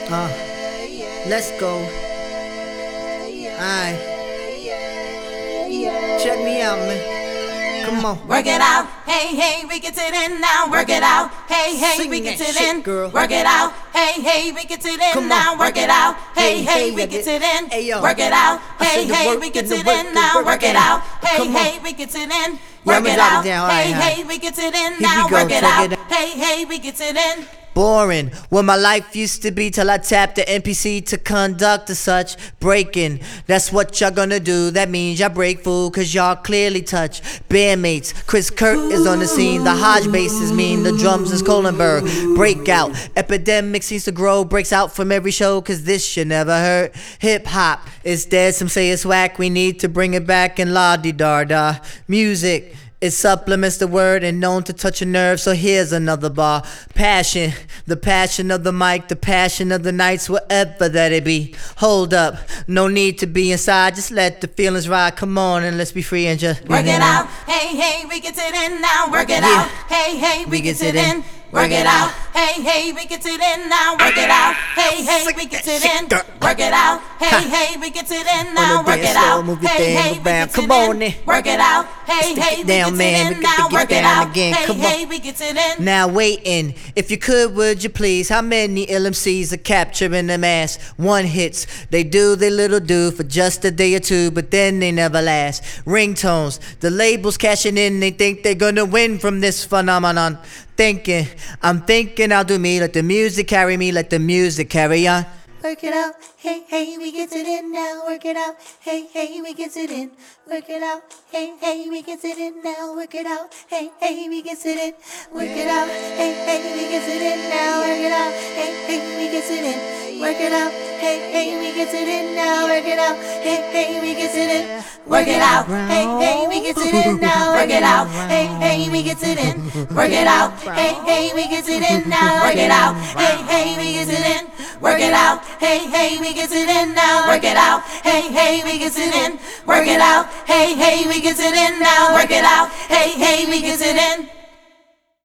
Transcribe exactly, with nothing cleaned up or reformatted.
Uh, let's go. Alright. Check me out, man. Come on. Work it out. Hey, hey, we get it in now. Work it out. Hey, hey, Sing we get that it shit, in. girl. Work it out. Hey, hey, we get it in Come now. on. Work it out. Hey, Hey, hey, hey, we I get get- it in. Hey, yo. Work it out. I Hey, said the hey, work we get and the it work, in the now. work Work it in. out. Hey, Come on. hey, we get it in. Yeah, Work I'ma it drop it out. down. Hey, Alright, hey, we get it in we now. go. Work it Check out. it out. Hey, hey, we get it in. Boring, what my life used to be till I tapped the N P C to conduct as such. Breaking, that's what y'all gonna do. That means y'all break fool, cause y'all clearly touch. Bandmates, Chris Kirk is on the scene. The Hodge bass is mean, the drums is Kohlenberg. Breakout, epidemic seems to grow. Breaks out from every show, cause this shit never hurt. Hip hop is dead, some say it's whack. We need to bring it back and la-di-da-da. Music, it supplements the word and known to touch a nerve, so here's another bar. Passion, the passion of the mic, the passion of the nights, whatever that it be. Hold up, no need to be inside, just let the feelings ride. Come on and let's be free and just Work it out. Hey, hey, we get it in now. Work it Yeah. out. Hey, hey, we We get get it it in. in. Work it out. Hey, hey, we get it in now. Work it out. Hey, hey, we get it in. Work it out. Hey, hey, we get it in now. On the Work it dance floor, out. move your Hey, thing, hey, move we bam. get Come it on in. then. Work it out. Hey, Stick hey, it we down, get man. it We in got to now. get Work it down out. again. Hey, Come hey, on. we get it in. Now waiting, if you could, would you please? How many L M Cs are capturing the mass? One hits, they do their little do for just a day or two, but then they never last. Ringtones, the labels cashing in, they think they're gonna win from this phenomenon. Thinking, I'm thinking I'll do me, let the music carry me, let the music carry on. Work it out, hey, hey, we get it in now. Work it out, hey, hey, we get it in. Work it out, hey, hey, we get it in now. Work it out, hey, hey, we get it in. Work it out, hey, hey, we get it in now. Work it out, hey, hey, we get it in. Work it out, hey, hey, we get it in now. Work it out, hey, hey, we get it in. Work it out. Hey, hey, we get it in now. Work it out. Hey, hey, we get it in. Work it out. Hey, hey, we get it in now. Work it out. Hey, hey, we get it in. Work it out. Hey, hey, we get it in now. Work it out. Hey, hey, we get it in. Work it out. Hey, hey, we get it in now. Work it out. Hey, hey, we get it in.